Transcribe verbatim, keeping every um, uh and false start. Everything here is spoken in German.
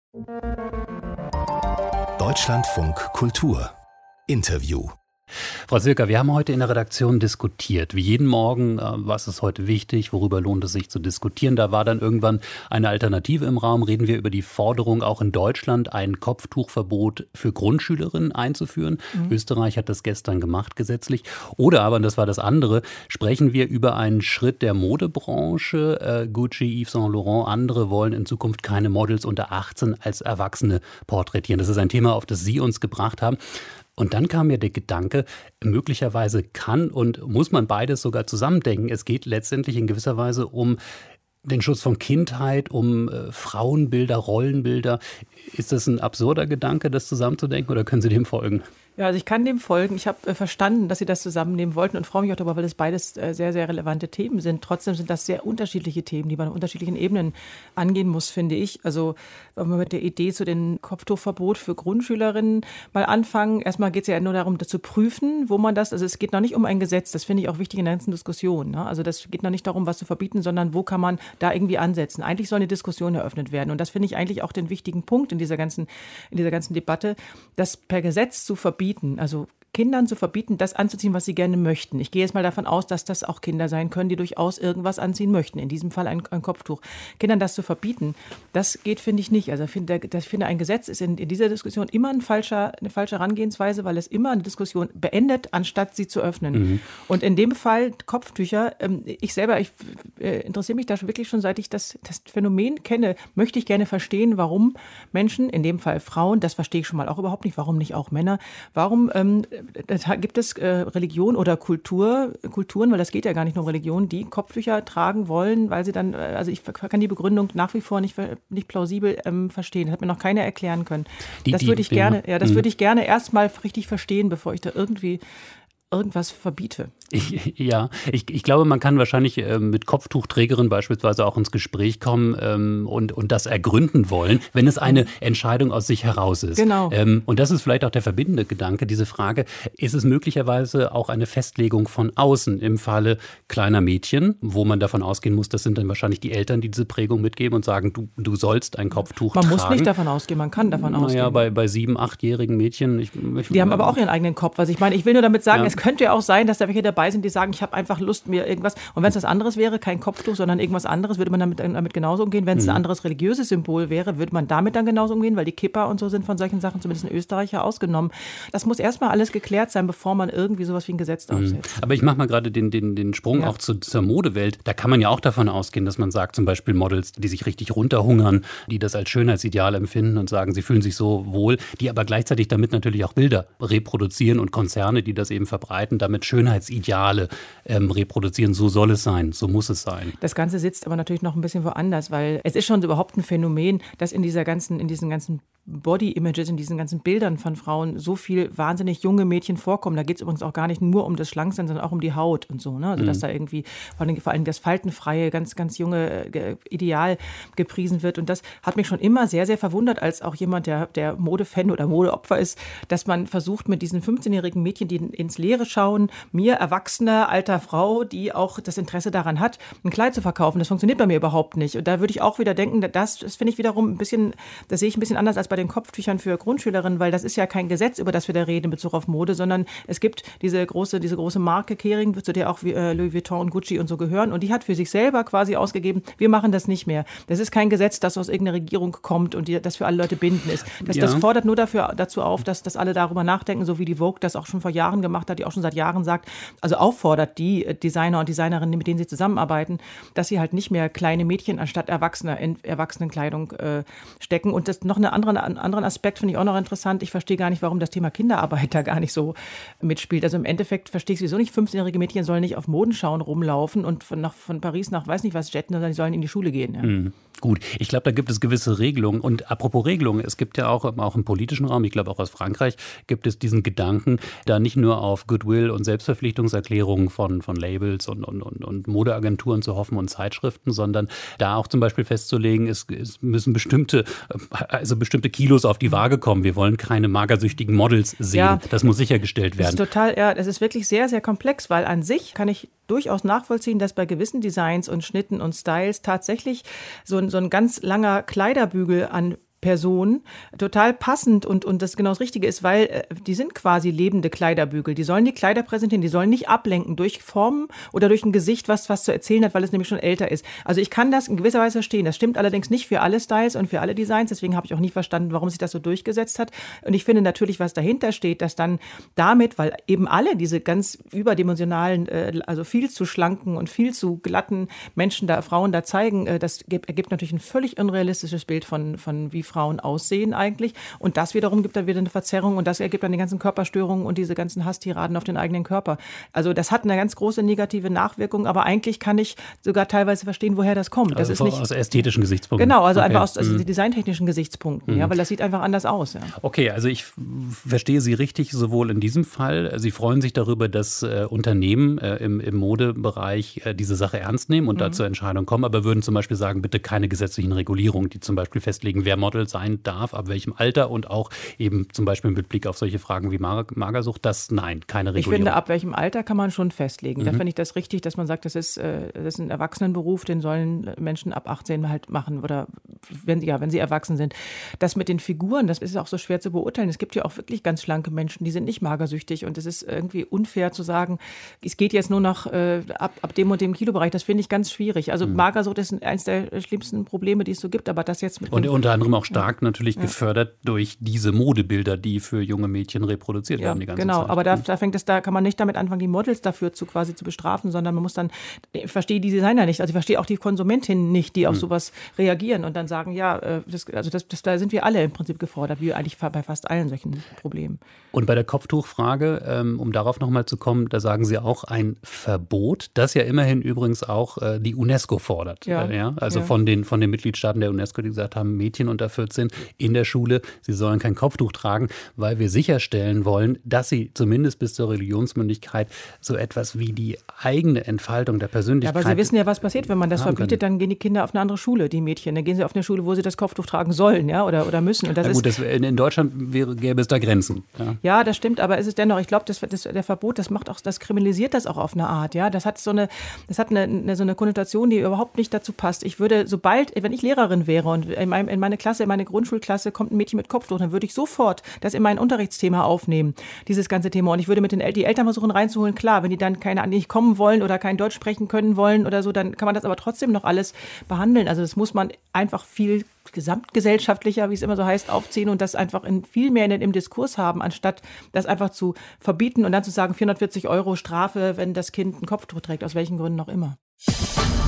Deutschlandfunk Kultur Interview. Frau Silker, wir haben heute in der Redaktion diskutiert. Wie jeden Morgen, äh, was ist heute wichtig, worüber lohnt es sich zu diskutieren? Da war dann irgendwann eine Alternative im Raum. Reden wir über die Forderung, auch in Deutschland ein Kopftuchverbot für Grundschülerinnen einzuführen. Mhm. Österreich hat das gestern gemacht, gesetzlich. Oder aber, und das war das andere, sprechen wir über einen Schritt der Modebranche. Äh, Gucci, Yves Saint Laurent, andere wollen in Zukunft keine Models unter achtzehn als Erwachsene porträtieren. Das ist ein Thema, auf das Sie uns gebracht haben. Und dann kam mir der Gedanke, möglicherweise kann und muss man beides sogar zusammendenken. Es geht letztendlich in gewisser Weise um den Schutz von Kindheit, um äh, Frauenbilder, Rollenbilder. Ist das ein absurder Gedanke, das zusammenzudenken, oder können Sie dem folgen? Ja, also ich kann dem folgen. Ich habe äh, verstanden, dass Sie das zusammennehmen wollten und freue mich auch darüber, weil das beides äh, sehr, sehr relevante Themen sind. Trotzdem sind das sehr unterschiedliche Themen, die man auf unterschiedlichen Ebenen angehen muss, finde ich. Also wenn wir mit der Idee zu dem Kopftuchverbot für Grundschülerinnen mal anfangen. Erstmal geht es ja nur darum, das zu prüfen, wo man das, also es geht noch nicht um ein Gesetz, das finde ich auch wichtig in der ganzen Diskussion. Ne? Also das geht noch nicht darum, was zu verbieten, sondern wo kann man da irgendwie ansetzen. Eigentlich soll eine Diskussion eröffnet werden. Und das finde ich eigentlich auch den wichtigen Punkt in dieser ganzen, in dieser ganzen Debatte, das per Gesetz zu verbieten. Also Kindern zu verbieten, das anzuziehen, was sie gerne möchten. Ich gehe jetzt mal davon aus, dass das auch Kinder sein können, die durchaus irgendwas anziehen möchten. In diesem Fall ein, ein Kopftuch. Kindern das zu verbieten, das geht, finde ich, nicht. Also ich finde, ich finde, ein Gesetz ist in, in dieser Diskussion immer ein falscher, eine falsche Herangehensweise, weil es immer eine Diskussion beendet, anstatt sie zu öffnen. Mhm. Und in dem Fall Kopftücher, ähm, ich selber, ich äh, interessiere mich da wirklich schon, seit ich das, das Phänomen kenne, möchte ich gerne verstehen, warum Menschen, in dem Fall Frauen, das verstehe ich schon mal auch überhaupt nicht, warum nicht auch Männer, warum ähm, Da gibt es äh, Religion oder Kultur, Kulturen, weil das geht ja gar nicht nur um Religion, die Kopftücher tragen wollen, weil sie dann, also ich kann die Begründung nach wie vor nicht, nicht plausibel ähm, verstehen. Das hat mir noch keiner erklären können. Die, das würde ich gerne, ja, das würde ich gerne erstmal richtig verstehen, bevor ich da irgendwie irgendwas verbiete. Ich, ja, ich, ich glaube, man kann wahrscheinlich äh, mit Kopftuchträgerinnen beispielsweise auch ins Gespräch kommen ähm, und, und das ergründen wollen, wenn es eine Entscheidung aus sich heraus ist. Genau. Ähm, und das ist vielleicht auch der verbindende Gedanke, diese Frage, ist es möglicherweise auch eine Festlegung von außen im Falle kleiner Mädchen, wo man davon ausgehen muss, das sind dann wahrscheinlich die Eltern, die diese Prägung mitgeben und sagen, du, du sollst ein Kopftuch man tragen. Man muss nicht davon ausgehen, man kann davon naja, ausgehen. Naja, bei, bei sieben-, achtjährigen Mädchen. Ich, ich, die haben aber auch ihren eigenen Kopf. Also ich meine, ich will nur damit sagen, ja. es könnte ja auch sein, dass da welche dabei sind, die sagen, ich habe einfach Lust, mir irgendwas. Und wenn es was anderes wäre, kein Kopftuch, sondern irgendwas anderes, würde man damit, damit genauso umgehen. Wenn es mhm. ein anderes religiöses Symbol wäre, würde man damit dann genauso umgehen, weil die Kippa und so sind von solchen Sachen, zumindest in Österreich, ja ausgenommen. Das muss erstmal alles geklärt sein, bevor man irgendwie sowas wie ein Gesetz aufsetzt. Mhm. Aber ich mache mal gerade den, den, den Sprung ja. auch zu, zur Modewelt. Da kann man ja auch davon ausgehen, dass man sagt, zum Beispiel Models, die sich richtig runterhungern, die das als Schönheitsideal empfinden und sagen, sie fühlen sich so wohl, die aber gleichzeitig damit natürlich auch Bilder reproduzieren und Konzerne, die das eben verbreiten, damit Schönheitsideale ähm, reproduzieren. So soll es sein, so muss es sein. Das Ganze sitzt aber natürlich noch ein bisschen woanders, weil es ist schon überhaupt ein Phänomen, dass in dieser ganzen, in diesen ganzen Body-Images, in diesen ganzen Bildern von Frauen so viel wahnsinnig junge Mädchen vorkommen. Da geht es übrigens auch gar nicht nur um das Schlanksein, sondern auch um die Haut und so. Ne? Also mhm. dass da irgendwie vor allem, vor allem das faltenfreie, ganz, ganz junge äh, Ideal gepriesen wird. Und das hat mich schon immer sehr, sehr verwundert, als auch jemand, der, der Modefan oder Modeopfer ist, dass man versucht, mit diesen fünfzehnjährigen Mädchen, die ins Leere schauen, mir, erwachsener, alter Frau, die auch das Interesse daran hat, ein Kleid zu verkaufen. Das funktioniert bei mir überhaupt nicht. Und da würde ich auch wieder denken, das, das finde ich wiederum ein bisschen, das sehe ich ein bisschen anders als bei den Kopftüchern für Grundschülerinnen, weil das ist ja kein Gesetz, über das wir da reden in Bezug auf Mode, sondern es gibt diese große, diese große Marke Kering, zu der auch äh, Louis Vuitton und Gucci und so gehören, und die hat für sich selber quasi ausgegeben, wir machen das nicht mehr. Das ist kein Gesetz, das aus irgendeiner Regierung kommt und die, das für alle Leute bindend ist. Das, ja. das fordert nur dafür, dazu auf, dass, dass alle darüber nachdenken, so wie die Vogue das auch schon vor Jahren gemacht hat, die auch schon seit Jahren sagt, also auffordert die Designer und Designerinnen, mit denen sie zusammenarbeiten, dass sie halt nicht mehr kleine Mädchen anstatt Erwachsener in Erwachsenenkleidung äh, stecken. Und das noch eine andere, einen anderen Aspekt finde ich auch noch interessant. Ich verstehe gar nicht, warum das Thema Kinderarbeit da gar nicht so mitspielt. Also im Endeffekt verstehe ich sowieso nicht, fünfzehnjährige Mädchen sollen nicht auf Modenschauen rumlaufen und von, nach, von Paris nach weiß nicht was jetten, sondern die sollen in die Schule gehen. Ja. Mhm. Gut, ich glaube, da gibt es gewisse Regelungen. Und apropos Regelungen, es gibt ja auch, auch im politischen Raum, ich glaube auch aus Frankreich, gibt es diesen Gedanken, da nicht nur auf Goodwill und Selbstverpflichtungserklärungen von, von Labels und, und, und, und Modeagenturen zu hoffen und Zeitschriften, sondern da auch zum Beispiel festzulegen, es, es müssen bestimmte, also bestimmte Kilos auf die Waage kommen. Wir wollen keine magersüchtigen Models sehen. Ja, das muss sichergestellt werden. Das ist total, ja, das ist wirklich sehr, sehr komplex, weil an sich kann ich durchaus nachvollziehen, dass bei gewissen Designs und Schnitten und Styles tatsächlich so ein, so ein ganz langer Kleiderbügel an Person total passend und, und das genau das Richtige ist, weil äh, die sind quasi lebende Kleiderbügel. Die sollen die Kleider präsentieren, die sollen nicht ablenken durch Formen oder durch ein Gesicht, was was zu erzählen hat, weil es nämlich schon älter ist. Also ich kann das in gewisser Weise verstehen. Das stimmt allerdings nicht für alle Styles und für alle Designs. Deswegen habe ich auch nie verstanden, warum sich das so durchgesetzt hat. Und ich finde natürlich, was dahinter steht, dass dann damit, weil eben alle diese ganz überdimensionalen, äh, also viel zu schlanken und viel zu glatten Menschen da, Frauen da zeigen, äh, das ergibt natürlich ein völlig unrealistisches Bild von, von wie Frauen aussehen eigentlich. Und das wiederum gibt dann wieder eine Verzerrung und das ergibt dann die ganzen Körperstörungen und diese ganzen Hasstiraden auf den eigenen Körper. Also das hat eine ganz große negative Nachwirkung, aber eigentlich kann ich sogar teilweise verstehen, woher das kommt. Das also ist nicht aus ästhetischen Gesichtspunkten. Genau, also okay. einfach aus also mhm. designtechnischen Gesichtspunkten, mhm. ja, weil das sieht einfach anders aus. Ja. Okay, also ich verstehe Sie richtig, sowohl in diesem Fall. Sie freuen sich darüber, dass äh, Unternehmen äh, im, im Modebereich äh, diese Sache ernst nehmen und mhm. da zur Entscheidung kommen, aber würden zum Beispiel sagen, bitte keine gesetzlichen Regulierungen, die zum Beispiel festlegen, wer Model sein darf, ab welchem Alter und auch eben zum Beispiel mit Blick auf solche Fragen wie Magersucht, das nein, keine Regulierung. Ich finde, ab welchem Alter kann man schon festlegen. Mhm. Da finde ich das richtig, dass man sagt, das ist, äh, das ist ein Erwachsenenberuf, den sollen Menschen ab achtzehn halt machen oder wenn, ja, wenn sie erwachsen sind. Das mit den Figuren, das ist auch so schwer zu beurteilen. Es gibt ja auch wirklich ganz schlanke Menschen, die sind nicht magersüchtig und es ist irgendwie unfair zu sagen, es geht jetzt nur noch äh, ab, ab dem und dem Kilobereich. Das finde ich ganz schwierig. Also mhm. Magersucht ist eines der schlimmsten Probleme, die es so gibt, aber das jetzt mit und unter anderem auch stark ja. natürlich ja. gefördert durch diese Modebilder, die für junge Mädchen reproduziert ja, werden die ganze genau. Zeit. Genau, aber da, da fängt es, da kann man nicht damit anfangen, die Models dafür zu quasi zu bestrafen, sondern man muss dann, ich verstehe die Designer nicht, also ich verstehe auch die Konsumentinnen nicht, die auf mhm. sowas reagieren und dann sagen, ja, das, also das, das, da sind wir alle im Prinzip gefordert, wie eigentlich bei fast allen solchen Problemen. Und bei der Kopftuchfrage, um darauf nochmal zu kommen, da sagen Sie auch ein Verbot, das ja immerhin übrigens auch die UNESCO fordert. Ja, ja? Also ja. von den, von den Mitgliedstaaten der UNESCO, die gesagt haben, Mädchen unter vierzehn in der Schule, sie sollen kein Kopftuch tragen, weil wir sicherstellen wollen, dass sie zumindest bis zur Religionsmündigkeit so etwas wie die eigene Entfaltung der Persönlichkeit. Ja, aber Sie wissen ja, was passiert, wenn man das verbietet, können. Dann gehen die Kinder auf eine andere Schule, die Mädchen. Dann gehen sie auf eine Schule, wo sie das Kopftuch tragen sollen, ja, oder, oder müssen. Und das Na gut, ist, das, in Deutschland wäre, gäbe es da Grenzen. Ja, ja das stimmt, aber es ist dennoch, ich glaube, das, das, der Verbot, das macht auch, das kriminalisiert das auch auf eine Art, ja. Das hat so eine, das hat eine, eine, so eine Konnotation, die überhaupt nicht dazu passt. Ich würde, sobald, wenn ich Lehrerin wäre und in, meinem, in meine Klasse, in meine Grundschulklasse kommt ein Mädchen mit Kopftuch, dann würde ich sofort das in mein Unterrichtsthema aufnehmen, dieses ganze Thema. Und ich würde mit den El- die Eltern versuchen reinzuholen, klar, wenn die dann keine nicht kommen wollen oder kein Deutsch sprechen können wollen oder so, dann kann man das aber trotzdem noch alles behandeln. Also das muss man einfach viel gesamtgesellschaftlicher, wie es immer so heißt, aufziehen und das einfach in viel mehr in, im Diskurs haben, anstatt das einfach zu verbieten und dann zu sagen, vierhundertvierzig Euro Strafe, wenn das Kind ein Kopftuch trägt, aus welchen Gründen auch immer.